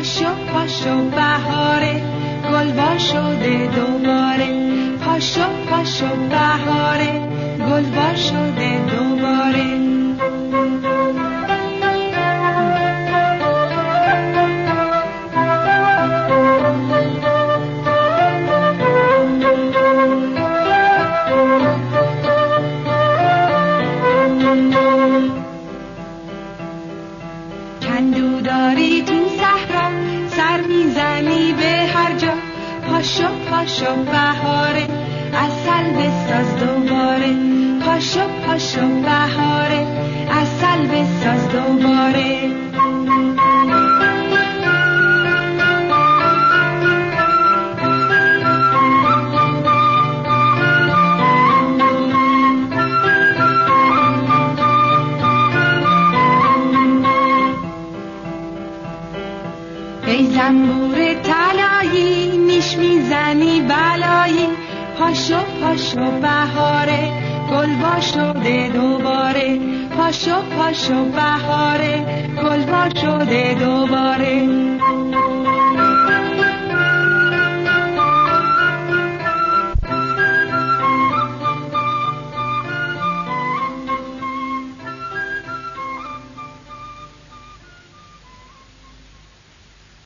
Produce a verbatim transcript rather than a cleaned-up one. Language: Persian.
پاشو پاشو بهاره گلبار شده دوباره، پاشو پاشو بهاره گلبار شده دوباره. کندوداری تو صحرا سر میزنی به هر جا، پاشو پاشو بهاره عسل بساز دوباره، پاشو پاشو بهاره عسل بساز دوباره. ای زنبور طلایی نیش میزنی بلایی، پاشو پاشو بهاره گلبار شده دوباره، پاشو پاشو بهاره گلبار شده دوباره.